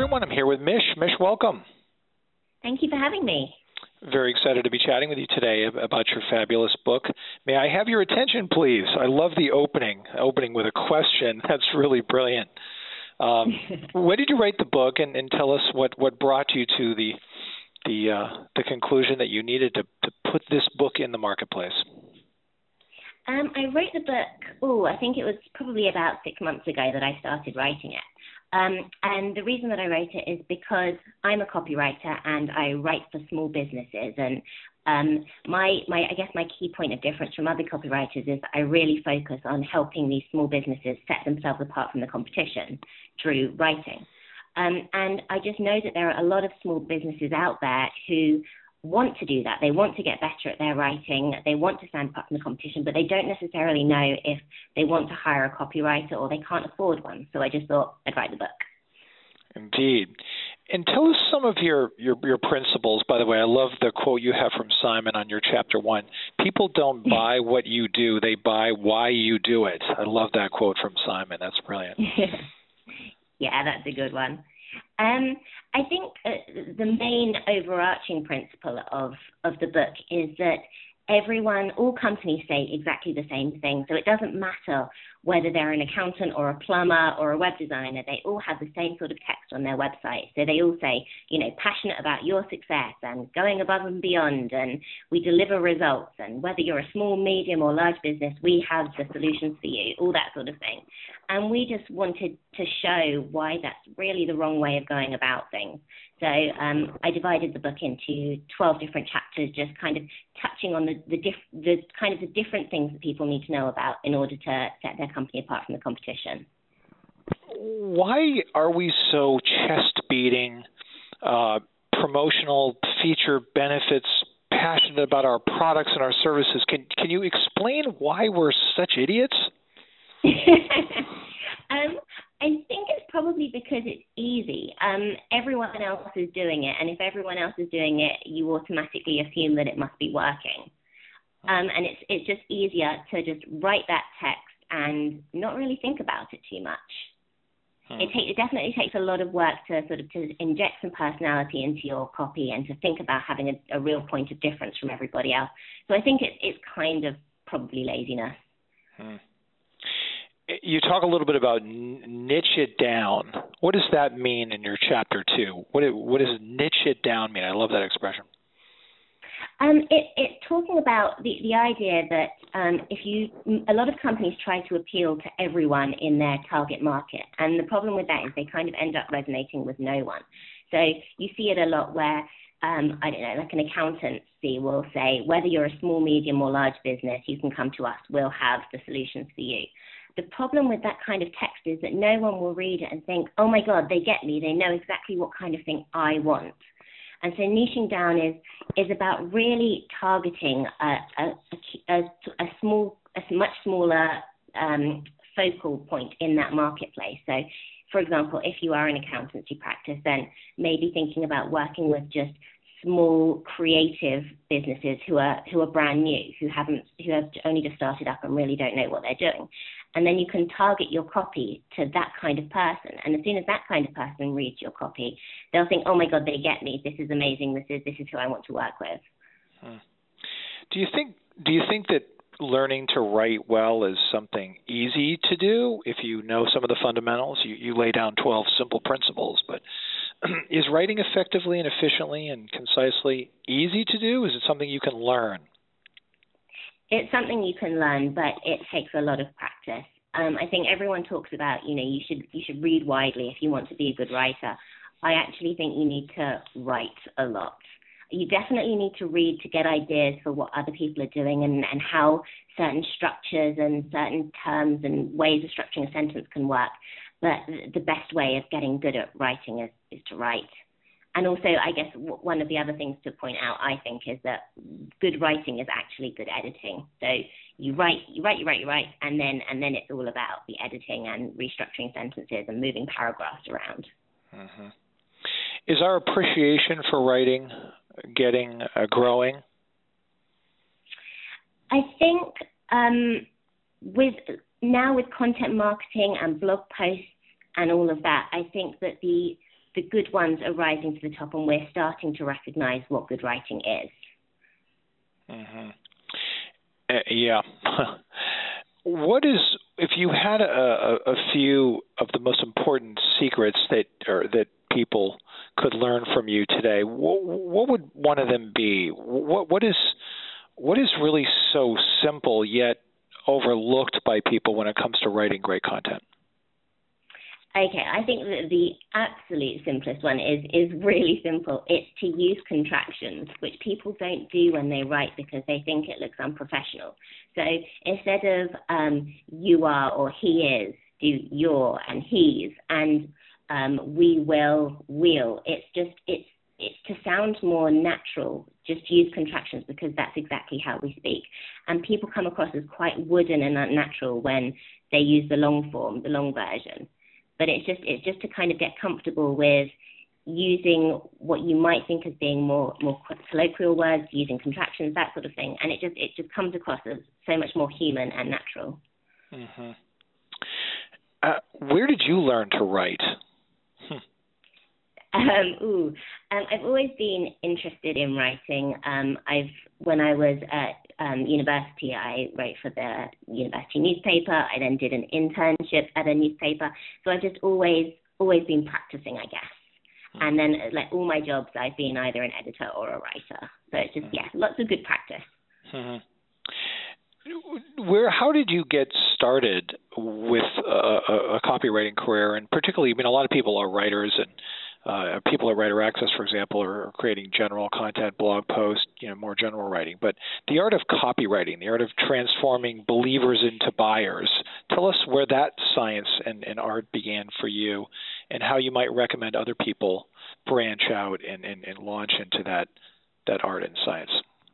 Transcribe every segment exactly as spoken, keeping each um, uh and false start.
everyone. I'm here with Mish. Mish, welcome. Thank you for having me. Very excited to be chatting with you today about your fabulous book. May I have your attention, please? I love the opening, opening with a question. That's really brilliant. Um, when did you write the book, and, and tell us what, what brought you to the the uh, the conclusion that you needed to, to put this book in the marketplace? Um, I wrote the book, oh, I think it was probably about six months ago that I started writing it. Um, and the reason that I wrote it is because I'm a copywriter and I write for small businesses. And um, my, my, I guess my key point of difference from other copywriters is that I really focus on helping these small businesses set themselves apart from the competition through writing. Um, and I just know that there are a lot of small businesses out there who want to do that. They want to get better at their writing. They want to stand apart from the competition, but they don't necessarily know if they want to hire a copywriter or they can't afford one. So I just thought I'd write the book. Indeed. And tell us some of your, your, your principles. By the way, I love the quote you have from Simon on your chapter one. People don't buy what you do. They buy why you do it. I love that quote from Simon. That's brilliant. Yeah, that's a good one. Um, I think uh, the main overarching principle of, of the book is that everyone, all companies say exactly the same thing. So it doesn't matter whether they're an accountant or a plumber or a web designer, they all have the same sort of text on their website. So they all say, you know, passionate about your success and going above and beyond, and we deliver results. And whether you're a small, medium or large business, we have the solutions for you, all that sort of thing. And we just wanted to show why that's really the wrong way of going about things. So um, I divided the book into twelve different chapters, just kind of touching on the the, diff- the kind of the different things that people need to know about in order to set their company apart from the competition. Why are we so chest-beating, uh, promotional feature benefits, passionate about our products and our services? Can can you explain why we're such idiots? um, I think it's probably because it's easy. Um, everyone else is doing it, and if everyone else is doing it, you automatically assume that it must be working. Um, and it's it's just easier to just write that text and not really think about it too much. Hmm. It, take, it definitely takes a lot of work to sort of to inject some personality into your copy and to think about having a, a real point of difference from everybody else. So I think it's it's kind of probably laziness. Hmm. You talk a little bit about niche it down. What does that mean in your chapter two? What it, what does niche it down mean? I love that expression. Um, it, it's talking about the, the idea that um, if you, a lot of companies try to appeal to everyone in their target market, and the problem with that is they kind of end up resonating with no one. So you see it a lot where, um, I don't know, like an accountancy will say, whether you're a small, medium or large business, you can come to us, we'll have the solutions for you. The problem with that kind of text is that no one will read it and think, oh my God, they get me, they know exactly what kind of thing I want. And so niching down is is about really targeting a, a, a, a small, a much smaller um, focal point in that marketplace. So, for example, if you are an accountancy practice, then maybe thinking about working with just small creative businesses who are who are brand new, who haven't who have only just started up and really don't know what they're doing. And then you can target your copy to that kind of person. And as soon as that kind of person reads your copy, they'll think, oh my God, they get me. This is amazing. This is this is who I want to work with. Hmm. Do you think do you think that learning to write well is something easy to do if you know some of the fundamentals? You you lay down twelve simple principles, but is writing effectively and efficiently and concisely easy to do? Is it something you can learn? It's something you can learn, but it takes a lot of practice. Um, I think everyone talks about, you know, you should you should read widely if you want to be a good writer. I actually think you need to write a lot. You definitely need to read to get ideas for what other people are doing and, and how certain structures and certain terms and ways of structuring a sentence can work. But the best way of getting good at writing is, is to write. And also, I guess one of the other things to point out, I think, is that good writing is actually good editing. So you write, you write, you write, you write, and then and then it's all about the editing and restructuring sentences and moving paragraphs around. Mm-hmm. Is our appreciation for writing getting uh, growing? I think um, with now with content marketing and blog posts and all of that, I think that the the good ones are rising to the top, and we're starting to recognize what good writing is. Mm-hmm. Uh, yeah. What is, if you had a, a, a few of the most important secrets that or that people could learn from you today, what, what would one of them be? What what is what is really so simple yet overlooked by people when it comes to writing great content? Okay, I think that the absolute simplest one is is really simple. It's to use contractions, which people don't do when they write because they think it looks unprofessional. So instead of um, you are or he is, do your and he's, and um, we will, we'll. It's just, it's, it's to sound more natural. Just use contractions because that's exactly how we speak. And people come across as quite wooden and unnatural when they use the long form, the long version. But it's just it's just to kind of get comfortable with using what you might think as being more more colloquial words, using contractions, that sort of thing, and it just it just comes across as so much more human and natural. Mm-hmm. Uh, where did you learn to write? Hmm. Um, ooh, um, I've always been interested in writing. Um, I've when I was at um, university, I wrote for the university newspaper. I then did an internship at a newspaper. So I've just always always been practicing, I guess. Hmm. And then, like all my jobs, I've been either an editor or a writer. So it's just hmm. yeah, lots of good practice. Hmm. Where, how did you get started with a, a, a copywriting career? And particularly, I mean, a lot of people are writers, and uh, people at Writer Access, for example, are creating general content, blog posts, you know, more general writing. But the art of copywriting, the art of transforming believers into buyers, tell us where that science and, and art began for you, and how you might recommend other people branch out and, and, and launch into that that art and science.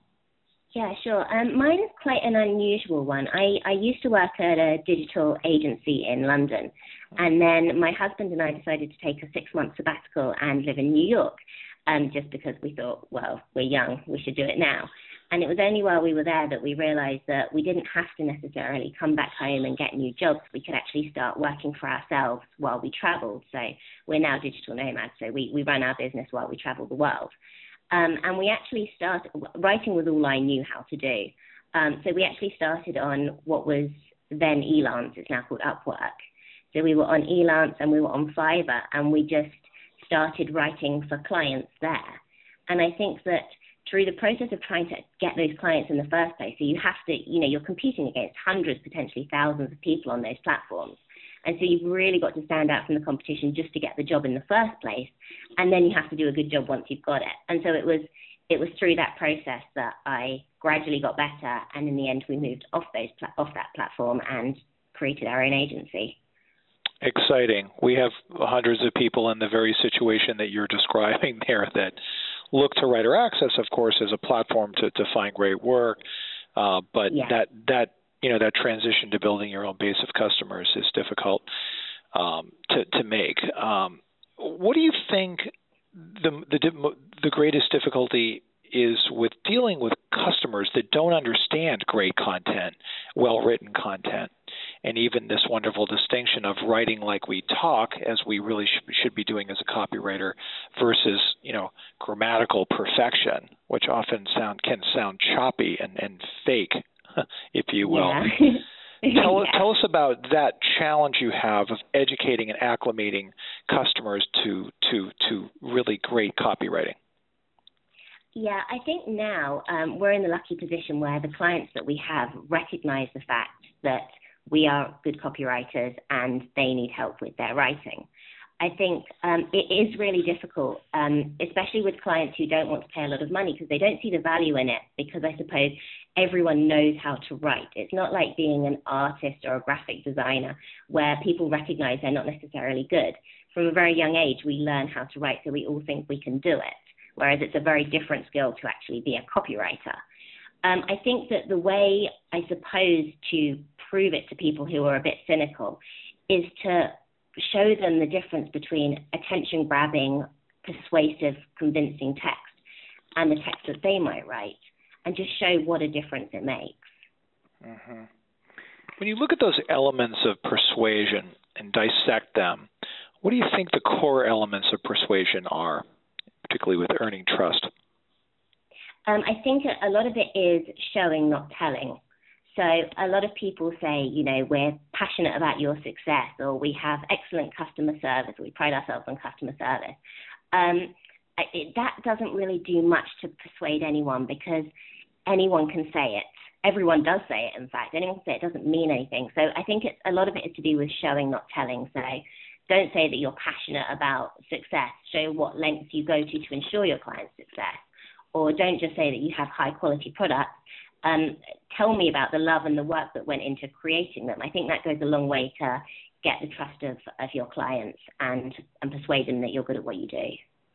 Yeah, sure. Um, mine is quite an unusual one. I, I used to work at a digital agency in London, and then my husband and I decided to take a six-month sabbatical and live in New York, um, just because we thought, well, we're young, we should do it now. And it was only while we were there that we realized that we didn't have to necessarily come back home and get new jobs. We could actually start working for ourselves while we traveled. So we're now digital nomads, so we, we run our business while we travel the world. Um, and we actually started, writing was all I knew how to do. Um, so we actually started on what was then Elance, it's now called Upwork. So we were on Elance and we were on Fiverr, and we just started writing for clients there. And I think that through the process of trying to get those clients in the first place, so you have to, you know, you're competing against hundreds, potentially thousands of people on those platforms. And so you've really got to stand out from the competition just to get the job in the first place, and then you have to do a good job once you've got it. And so it was it was through that process that I gradually got better, and in the end we moved off those pla- off that platform and created our own agency. Exciting. We have hundreds of people in the very situation that you're describing there that look to Writer Access, of course, as a platform to, to find great work, uh, but yeah. that that you know, that transition to building your own base of customers is difficult um, to, to make. Um, what do you think the, the the greatest difficulty is with dealing with customers that don't understand great content, well-written content, and even this wonderful distinction of writing like we talk, as we really should, should be doing as a copywriter, versus, you know, grammatical perfection, which often sound can sound choppy and, and fake, if you will. Yeah. tell, yeah. tell us about that challenge you have of educating and acclimating customers to to to really great copywriting. Yeah, I think now um, we're in the lucky position where the clients that we have recognize the fact that we are good copywriters and they need help with their writing. I think um, it is really difficult, um, especially with clients who don't want to pay a lot of money because they don't see the value in it, because I suppose everyone knows how to write. It's not like being an artist or a graphic designer where people recognize they're not necessarily good. From a very young age, we learn how to write, so we all think we can do it, whereas it's a very different skill to actually be a copywriter. Um, I think that the way, I suppose, to prove it to people who are a bit cynical is to show them the difference between attention-grabbing, persuasive, convincing text and the text that they might write, and just show what a difference it makes. Mm-hmm. When you look at those elements of persuasion and dissect them, What do you think the core elements of persuasion are, particularly with earning trust? Um, I think a lot of it is showing, not telling. So a lot of people say, you know, we're passionate about your success, or we have excellent customer service, or we pride ourselves on customer service. Um, it, that doesn't really do much to persuade anyone, because anyone can say it. Everyone does say it, in fact. Anyone can say it, doesn't mean anything. So I think it's, a lot of it is to do with showing, not telling. So don't say that you're passionate about success. Show what lengths you go to to ensure your client's success. Or don't just say that you have high-quality products. Um, tell me about the love and the work that went into creating them. I think that goes a long way to get the trust of, of your clients and, and persuade them that you're good at what you do.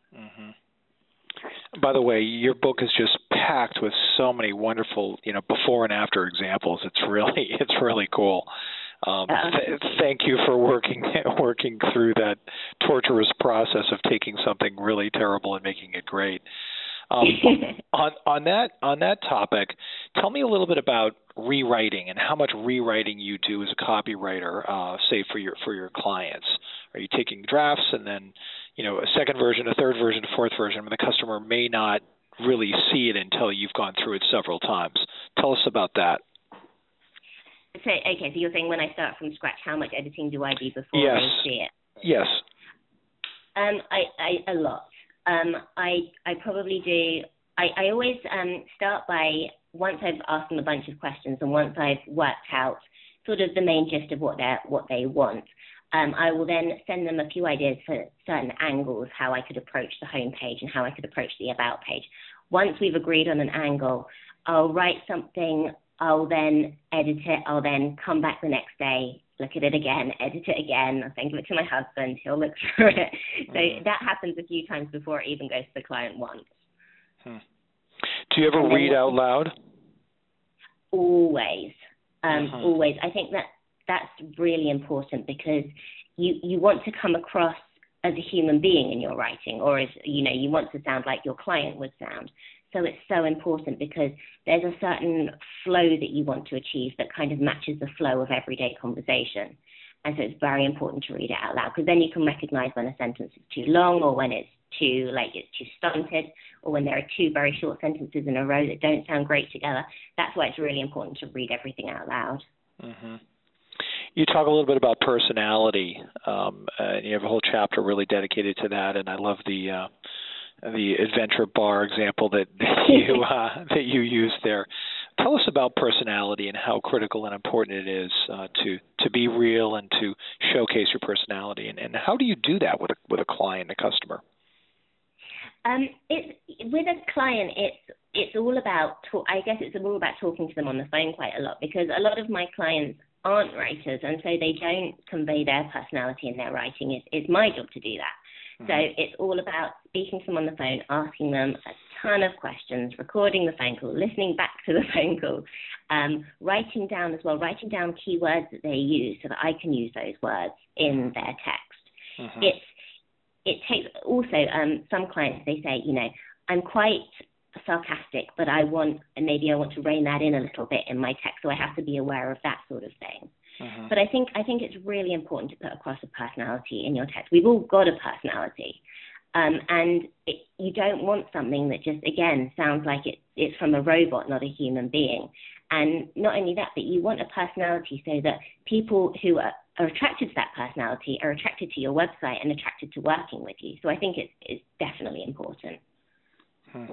Mm-hmm. By the way, your book is just packed with so many wonderful, you know, before and after examples. It's really, it's really cool. Um, th- thank you for working working through that torturous process of taking something really terrible and making it great. Um, on on that on that topic, tell me a little bit about rewriting and how much rewriting you do as a copywriter, uh, say for your for your clients. Are you taking drafts and then, you know, a second version, a third version, a fourth version, but the customer may not really see it until you've gone through it several times? Tell us about that. So, okay, so you're saying when I start from scratch, how much editing do I do before yes. they see it? Yes. Um, I, I a lot. Um, I I probably do. I, I always um, start by, once I've asked them a bunch of questions and once I've worked out sort of the main gist of what they what they want, um, I will then send them a few ideas for certain angles, how I could approach the home page and how I could approach the about page. Once we've agreed on an angle, I'll write something. I'll then edit it. I'll then come back the next day, look at it again, edit it again. I'll then give it to my husband. He'll look through it. So mm-hmm. that happens a few times before it even goes to the client once. Hmm. Do you ever and read out loud? Always. Um, mm-hmm. Always. I think that that's really important, because you, you want to come across as a human being in your writing, or as, you know, you want to sound like your client would sound. So it's so important, because there's a certain flow that you want to achieve that kind of matches the flow of everyday conversation. And so it's very important to read it out loud, because then you can recognize when a sentence is too long, or when it's too, like, it's too stunted, or when there are two very short sentences in a row that don't sound great together. That's why it's really important to read everything out loud. Mm-hmm. You talk a little bit about personality, um, and you have a whole chapter really dedicated to that, and I love the uh, the adventure bar example that, that you uh, that you used there. Tell us about personality and how critical and important it is uh, to to be real and to showcase your personality, and, and how do you do that with a with a client, a customer? Um, it's with a client, it's it's all about talk, I guess it's all about talking to them on the phone quite a lot, because a lot of my clients aren't writers, and so they don't convey their personality in their writing. It's, it's my job to do that. Mm-hmm. So it's all about speaking to them on the phone, asking them a ton of questions, recording the phone call, listening back to the phone call, um, writing down as well, writing down keywords that they use so that I can use those words in their text. Mm-hmm. It's It takes also um, some clients, they say, you know, I'm quite sarcastic, but I want, and maybe I want to rein that in a little bit in my text, so I have to be aware of that sort of thing. Uh-huh. But I think I think it's really important to put across a personality in your text. We've all got a personality, um, and it, you don't want something that just, again, sounds like it, it's from a robot, not a human being. And not only that, but you want a personality so that people who are are attracted to that personality are attracted to your website and attracted to working with you. So I think it's, it's definitely important. Hmm.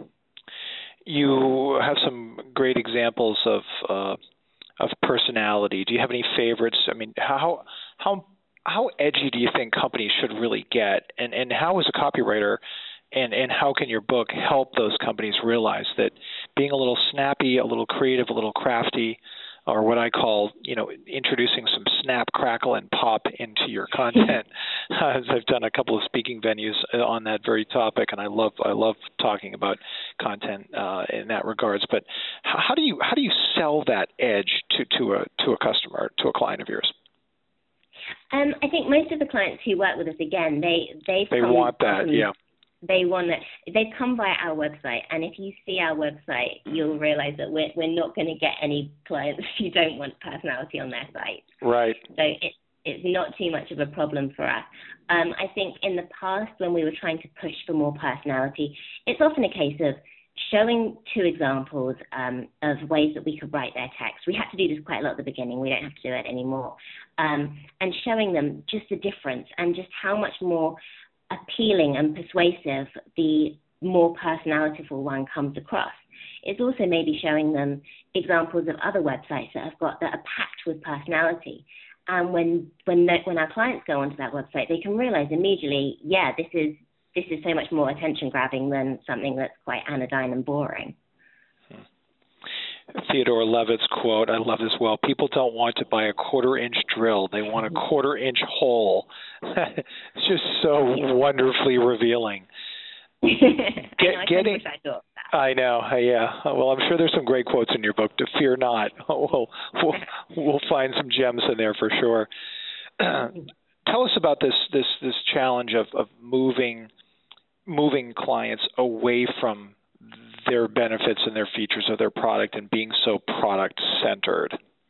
You have some great examples of uh, of personality. Do you have any favorites? I mean, how how how edgy do you think companies should really get? And and how, as a copywriter, and, and how can your book help those companies realize that being a little snappy, a little creative, a little crafty, or what I call, you know, introducing some snap, crackle, and pop into your content. As I've done a couple of speaking venues on that very topic, and I love I love talking about content uh, in that regards. But how do you how do you sell that edge to, to a to a customer, to a client of yours? Um, I think most of the clients who work with us, again, they they they want that, from, yeah. They want that. They come via our website, and if you see our website, you'll realize that we're, we're not going to get any clients who don't want personality on their site. Right. So it, it's not too much of a problem for us. Um, I think in the past, when we were trying to push for more personality, it's often a case of showing two examples um, of ways that we could write their text. We had to do this quite a lot at the beginning. We don't have to do it anymore. Um, and showing them just the difference and just how much more appealing and persuasive the more personalitiful one comes across. It's also maybe showing them examples of other websites that have got that are packed with personality. And when when the, when our clients go onto that website, they can realize immediately, yeah, this is this is so much more attention grabbing than something that's quite anodyne and boring. Theodore Levitt's quote, I love this well, people don't want to buy a quarter inch drill, they want a quarter inch hole. It's just so yeah. wonderfully revealing. Get, I know, I getting, wish I thought that. I know, yeah. Well, I'm sure there's some great quotes in your book. To fear not, we'll we'll, we'll find some gems in there for sure. Tell us about this this this challenge of, of moving moving clients away from their benefits and their features of their product and being so product centered.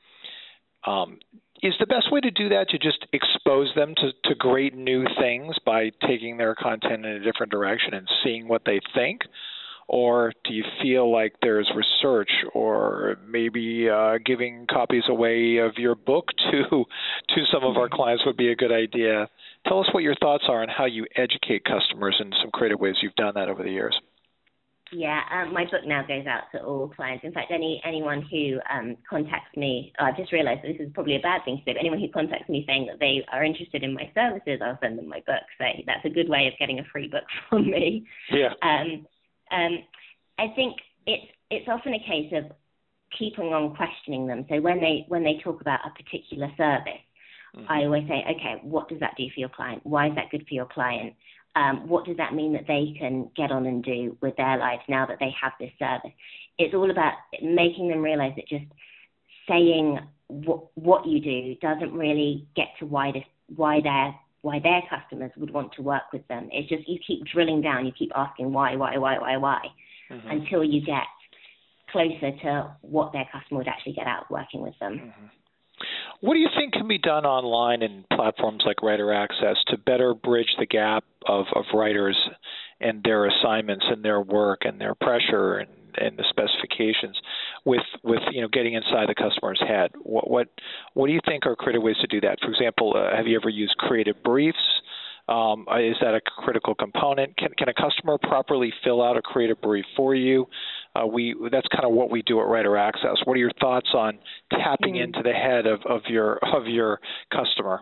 Um, is the best way to do that to just expose them to, to great new things by taking their content in a different direction and seeing what they think? Or do you feel like there's research or maybe uh, giving copies away of your book to to some of our clients would be a good idea? Tell us what your thoughts are on how you educate customers in some creative ways you've done that over the years. Yeah, um, my book now goes out to all clients. In fact, any anyone who um, contacts me, oh, I've just realized that this is probably a bad thing to do, but anyone who contacts me saying that they are interested in my services, I'll send them my book. So that's a good way of getting a free book from me. Yeah. Um, um, I think it's it's often a case of keeping on questioning them. So when they when they talk about a particular service, mm-hmm. I always say, okay, what does that do for your client? Why is that good for your client? Um, what does that mean that they can get on and do with their lives now that they have this service? It's all about making them realize that just saying what, what you do doesn't really get to why this, why their why their customers would want to work with them. It's just you keep drilling down, you keep asking why, why, why, why, why, mm-hmm. until you get closer to what their customer would actually get out of working with them. Mm-hmm. What do you think can be done online in platforms like Writer Access to better bridge the gap of, of writers and their assignments and their work and their pressure and, and the specifications with, with you know getting inside the customer's head? What what what do you think are creative ways to do that? For example, uh, have you ever used creative briefs? Um, is that a critical component? Can, can a customer properly fill out a creative brief for you? Uh, we that's kind of what we do at Writer Access. What are your thoughts on tapping mm. into the head of, of your of your customer?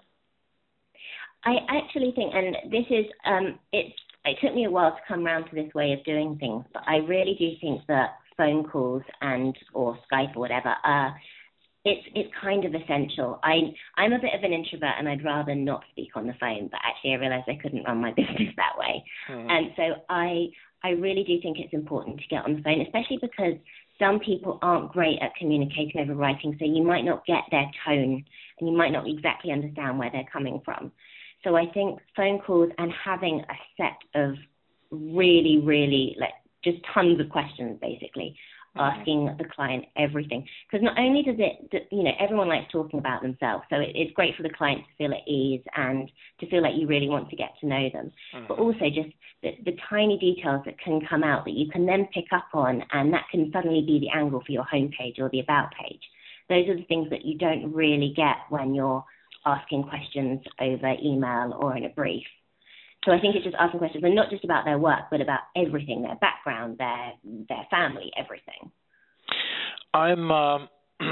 I actually think, and this is um, it. It took me a while to come around to this way of doing things, but I really do think that phone calls and or Skype or whatever are. It's it's kind of essential. I I'm a bit of an introvert and I'd rather not speak on the phone, but actually I realised I couldn't run my business that way. Mm. And so I I really do think it's important to get on the phone, especially because some people aren't great at communicating over writing, so you might not get their tone and you might not exactly understand where they're coming from. So I think phone calls and having a set of really, really like just tons of questions basically. Asking the client everything, because not only does it, you know, everyone likes talking about themselves, so it, it's great for the client to feel at ease and to feel like you really want to get to know them, mm-hmm. but also just the, the tiny details that can come out that you can then pick up on, and that can suddenly be the angle for your homepage or the about page. Those are the things that you don't really get when you're asking questions over email or in a brief. So I think it's just asking questions, and not just about their work, but about everything, their background, their their family, everything. I'm. Um,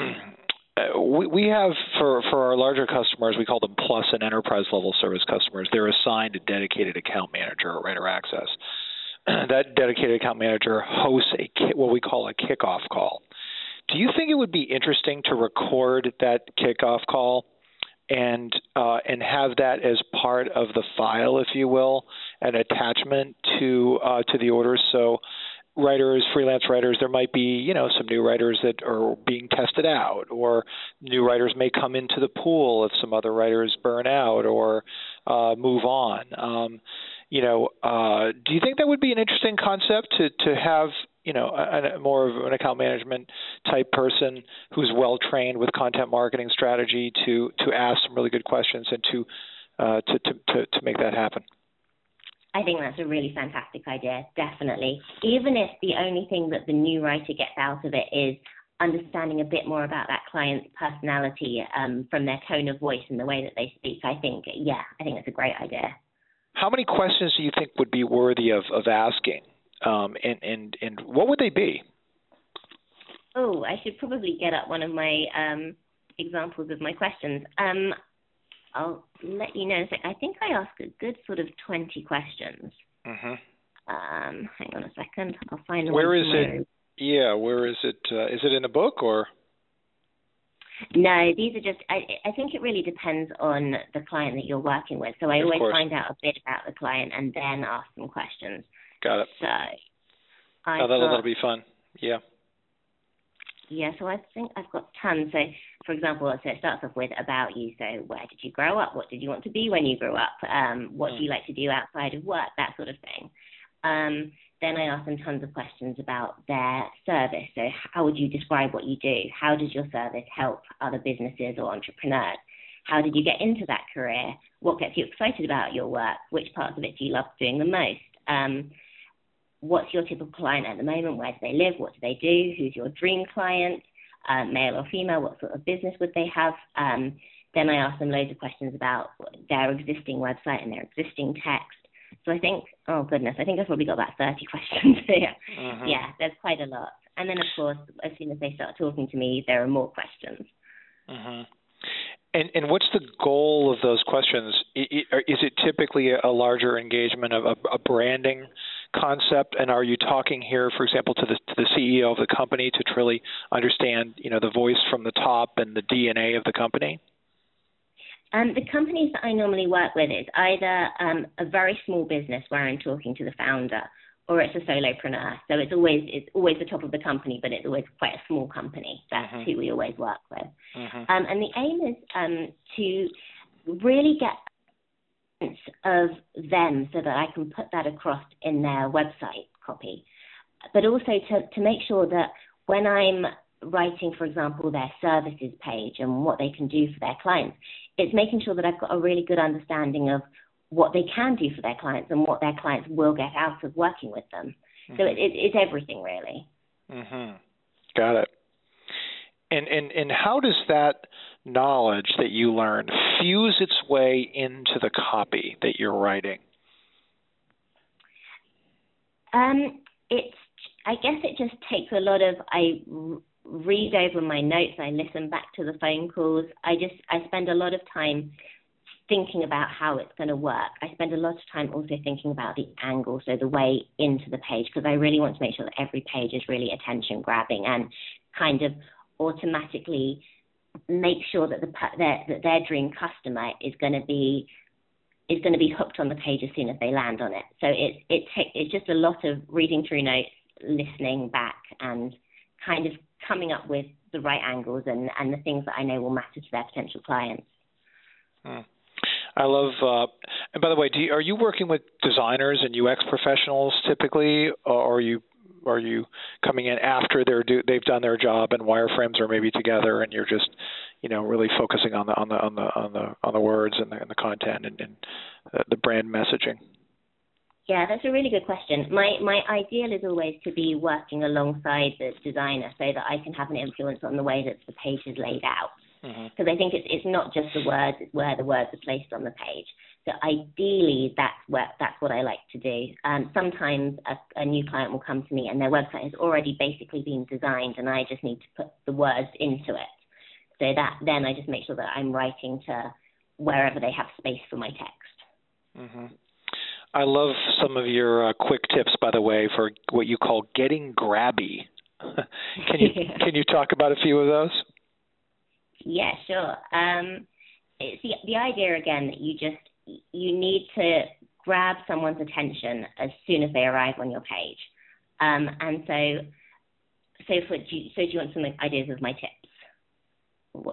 we we have for for our larger customers, we call them plus and enterprise level service customers. They're assigned a dedicated account manager at Writer Access. That dedicated account manager hosts a what we call a kickoff call. Do you think it would be interesting to record that kickoff call and uh, and have that as part of the file, if you will, an attachment to uh, to the orders? So writers, freelance writers, there might be, you know, some new writers that are being tested out, or new writers may come into the pool if some other writers burn out or uh, move on. Um, you know, uh, do you think that would be an interesting concept to, to have, you know, a, a more of an account management type person who's well trained with content marketing strategy to to ask some really good questions and to uh, to, to to to make that happen. I think that's a really fantastic idea, definitely. Even if the only thing that the new writer gets out of it is understanding a bit more about that client's personality um, from their tone of voice and the way that they speak, I think, yeah, I think that's a great idea. How many questions do you think would be worthy of, of asking, um, and, and, and what would they be? Oh, I should probably get up one of my um, examples of my questions. Um, I'll let you know. So I think I ask a good sort of twenty questions. Mm-hmm. Um, hang on a second. I'll find the Where one is it? Yeah, where is it? Uh, is it in a book or? No, these are just, I, I think it really depends on the client that you're working with. So I of always course. find out a bit about the client and then ask them questions. Got it. So I oh, that'll, that'll be fun. Yeah. Yeah, so I think I've got tons. So, for example, so it starts off with about you. So where did you grow up? What did you want to be when you grew up? Um, what mm. do you like to do outside of work? That sort of thing. Um, then I ask them tons of questions about their service. So how would you describe what you do? How does your service help other businesses or entrepreneurs? How did you get into that career? What gets you excited about your work? Which parts of it do you love doing the most? Um, What's your typical client at the moment? Where do they live? What do they do? Who's your dream client? Um, male or female? What sort of business would they have? Um, then I ask them loads of questions about their existing website and their existing text. So I think, oh goodness, I think I've probably got about thirty questions here. Uh-huh. Yeah, there's quite a lot. And then, of course, as soon as they start talking to me, there are more questions. Uh-huh. And, and what's the goal of those questions? Is it typically a larger engagement of a, a branding concept? And are you talking here, for example, to the, to the C E O of the company to truly understand, you know, the voice from the top and the D N A of the company? Um, the companies that I normally work with is either um, a very small business where I'm talking to the founder, or it's a solopreneur. So it's always it's always the top of the company, but it's always quite a small company. That's mm-hmm. who we always work with. Mm-hmm. Um, and the aim is um, to really get a sense of them so that I can put that across in their website copy, but also to, to make sure that when I'm writing, for example, their services page and what they can do for their clients, it's making sure that I've got a really good understanding of what they can do for their clients and what their clients will get out of working with them. Mm-hmm. So it, it, it's everything, really. Mm-hmm. Got it. And, and and how does that knowledge that you learn fuse its way into the copy that you're writing? Um, it's. I guess it just takes a lot of. I read over my notes. I listen back to the phone calls. I just. I spend a lot of time thinking about how it's going to work. I spend a lot of time also thinking about the angle, so the way into the page, because I really want to make sure that every page is really attention grabbing and kind of automatically make sure that the their, that their dream customer is going to be is going to be hooked on the page as soon as they land on it. So it it ta- it's just a lot of reading through notes, listening back, and kind of coming up with the right angles and, and the things that I know will matter to their potential clients. Hmm. I love, uh, and by the way, do you, are you working with designers and U X professionals typically, or are you are you coming in after they're do, they've done their job and wireframes are maybe together, and you're just, you know, really focusing on the on the on the on the on the words and the, and the content and, and uh, the brand messaging? Yeah, that's a really good question. My my ideal is always to be working alongside the designer so that I can have an influence on the way that the page is laid out. Because mm-hmm. I think it's it's not just the words, it's where the words are placed on the page. So ideally, that's where that's what I like to do. Um, sometimes a, a new client will come to me and their website has already basically been designed, and I just need to put the words into it. So that then I just make sure that I'm writing to wherever they have space for my text. Mm-hmm. I love some of your uh, quick tips, by the way, for what you call getting grabby. can you can you talk about a few of those? Yeah, sure. Um, it's the, the idea, again, that you just, you need to grab someone's attention as soon as they arrive on your page. Um, and so, so, for, do you, so do you want some ideas of my tips? What?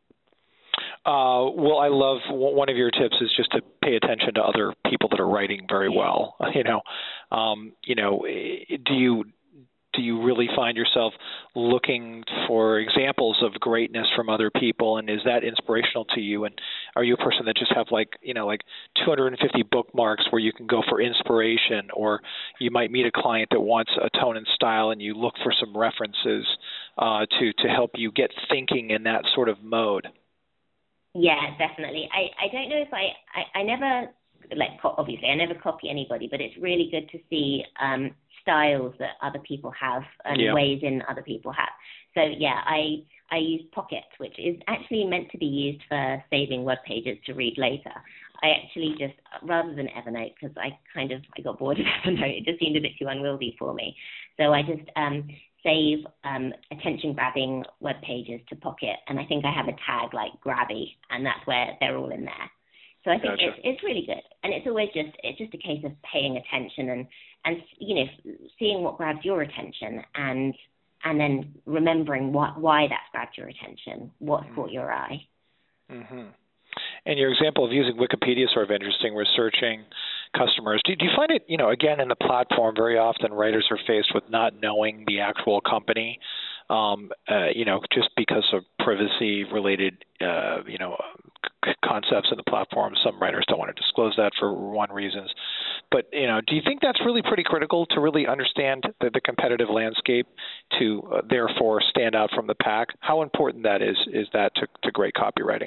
Uh, well, I love, one of your tips is just to pay attention to other people that are writing very well. You know, um, you know, do you, do you really find yourself looking for examples of greatness from other people, and is that inspirational to you? And are you a person that just have like, you know, like two hundred fifty bookmarks where you can go for inspiration, or you might meet a client that wants a tone and style and you look for some references uh, to, to help you get thinking in that sort of mode? Yeah, definitely. I, I don't know if I, I, I never, like, obviously I never copy anybody, but it's really good to see um, styles that other people have and yeah. ways in other people have. So yeah, I I use Pocket, which is actually meant to be used for saving web pages to read later. I actually just, rather than Evernote, because I kind of, I got bored of Evernote, it just seemed a bit too unwieldy for me. So I just um, save um, attention-grabbing web pages to Pocket, and I think I have a tag like Grabby, and that's where they're all in there. So I think Gotcha. it's it's really good, and it's always just it's just a case of paying attention and and you know seeing what grabs your attention and and then remembering what why that's grabbed your attention, what caught your eye. Mm-hmm. And your example of using Wikipedia is sort of interesting, researching customers. Do, do you find it, you know, again, in the platform, very often writers are faced with not knowing the actual company, um, uh, you know, just because of privacy-related, uh, you know, c- concepts in the platform. Some writers don't want to disclose that for one reasons. But, you know, do you think that's really pretty critical to really understand the, the competitive landscape to, uh, therefore, stand out from the pack? How important that is, is that to, to great copywriting?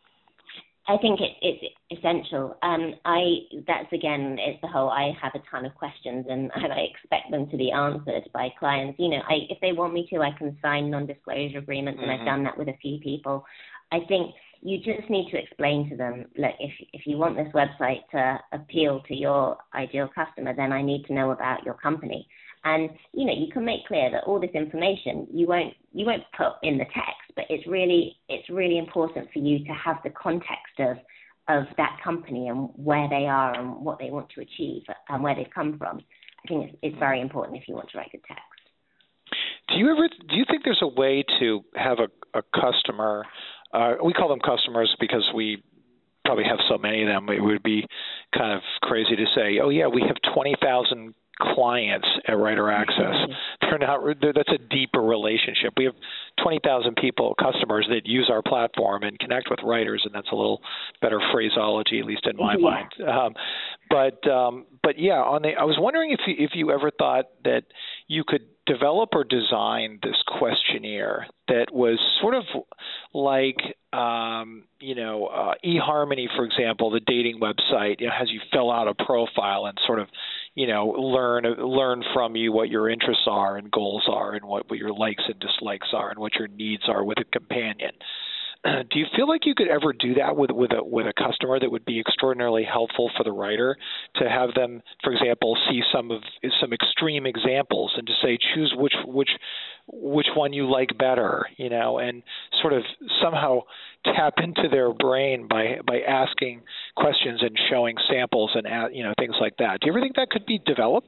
I think it, it's essential. Um, I that's again, it's the whole. I have a ton of questions, and I expect them to be answered by clients. You know, I, if they want me to, I can sign non-disclosure agreements, and mm-hmm. I've done that with a few people. I think you just need to explain to them, look, if if you want this website to appeal to your ideal customer, then I need to know about your company. And you know, you can make clear that all this information you won't you won't put in the text, but it's really it's really important for you to have the context of of that company and where they are and what they want to achieve and where they've come from. I think it's, it's very important if you want to write good text. Do you ever do you think there's a way to have a, a customer? Uh, we call them customers because we probably have so many of them. It would be kind of crazy to say, oh yeah, we have twenty thousand clients at Writer Access. They're not, they're, that's a deeper relationship. We have twenty thousand people, customers that use our platform and connect with writers, and that's a little better phraseology, at least in my yeah. mind. Um, but um, but yeah, on the, I was wondering if you, if you ever thought that you could develop or design this questionnaire that was sort of like, um, you know, uh, eHarmony, for example, the dating website, you know, has you fill out a profile and sort of, you know, learn learn from you what your interests are and goals are and what, what your likes and dislikes are and what your needs are with a companion. Do you feel like you could ever do that with with a with a customer that would be extraordinarily helpful for the writer to have them, for example, see some of some extreme examples and to say choose which which which one you like better, you know, and sort of somehow tap into their brain by by asking questions and showing samples and you know things like that. Do you ever think that could be developed?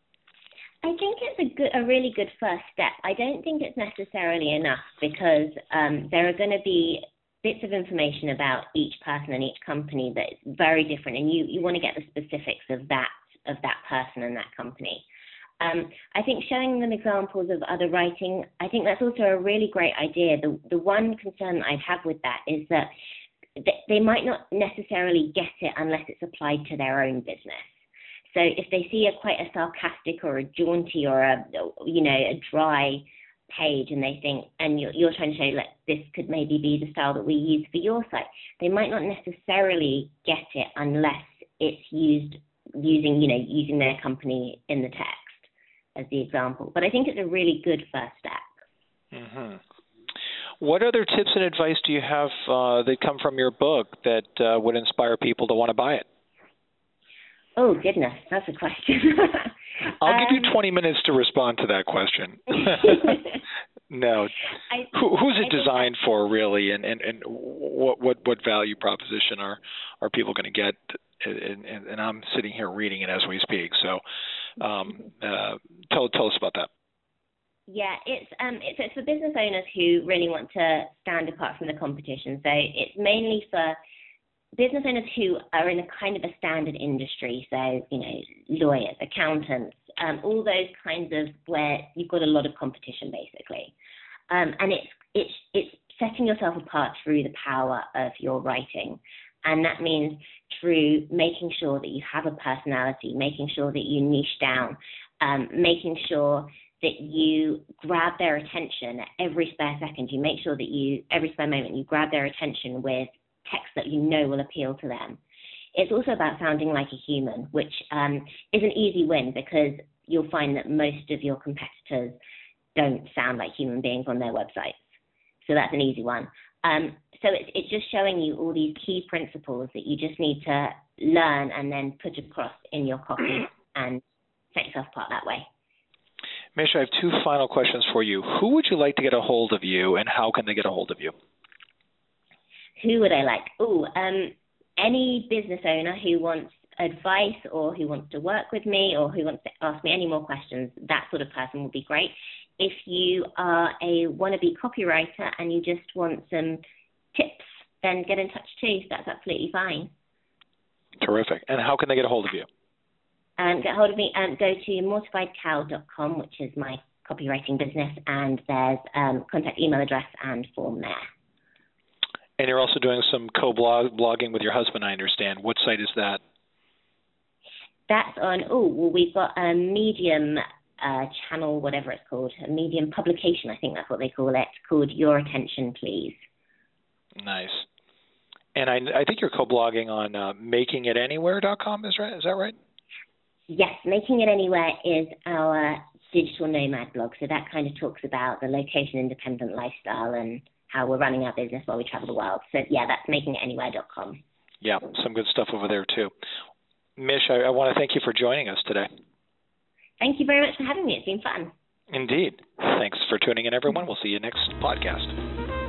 I think it's a good, a really good first step. I don't think it's necessarily enough because um, there are going to be bits of information about each person and each company that is very different, and you, you want to get the specifics of that of that person and that company. Um, I think showing them examples of other writing, I think that's also a really great idea. The the one concern I'd have with that is that they might not necessarily get it unless it's applied to their own business. So if they see a quite a sarcastic or a jaunty or a, you know, a dry page and they think, and you're, you're trying to show like this could maybe be the style that we use for your site, they might not necessarily get it unless it's used using, you know, using their company in the text as the example. But I think it's a really good first step. Mm-hmm. What other tips and advice do you have uh, that come from your book that uh, would inspire people to want to buy it? Oh, goodness, that's a question. I'll um, give you twenty minutes to respond to that question. No. I, Who, who's it designed for, really, and, and, and what, what what value proposition are, are people going to get? And, and, and I'm sitting here reading it as we speak. So um, uh, tell, tell us about that. Yeah, it's um, it's, it's for business owners who really want to stand apart from the competition. So it's mainly for business owners who are in a kind of a standard industry, so, you know, lawyers, accountants, um, all those kinds of where you've got a lot of competition, basically. Um, and it's, it's, it's setting yourself apart through the power of your writing. And that means through making sure that you have a personality, making sure that you niche down, um, making sure that you grab their attention at every spare second. You make sure that you, every spare moment, you grab their attention with text that you know will appeal to them. It's also about sounding like a human, which um, is an easy win because you'll find that most of your competitors don't sound like human beings on their websites. So that's an easy one. Um, so it's, it's just showing you all these key principles that you just need to learn and then put across in your copy and set yourself apart that way. Misha, I have two final questions for you. Who would you like to get a hold of you, and how can they get a hold of you? Who would I like? Oh, um, any business owner who wants advice or who wants to work with me or who wants to ask me any more questions, that sort of person would be great. If you are a wannabe copywriter and you just want some tips, then get in touch too. That's absolutely fine. Terrific. And how can they get a hold of you? Um, get hold of me. Um, go to mortified cow dot com, which is my copywriting business, and there's um, contact email address and form there. And you're also doing some co-blogging with your husband, I understand. What site is that? That's on, oh, well, we've got a Medium uh, channel, whatever it's called, a Medium publication, I think that's what they call it, called Your Attention Please. Nice. And I, I think you're co-blogging on uh, making it anywhere dot com, is, right, is that right? Yes, Making It Anywhere is our digital nomad blog. So that kind of talks about the location-independent lifestyle and how we're running our business while we travel the world. So, yeah, that's making it anywhere dot com. Yeah, some good stuff over there, too. Mish, I, I want to thank you for joining us today. Thank you very much for having me. It's been fun. Indeed. Thanks for tuning in, everyone. We'll see you next podcast.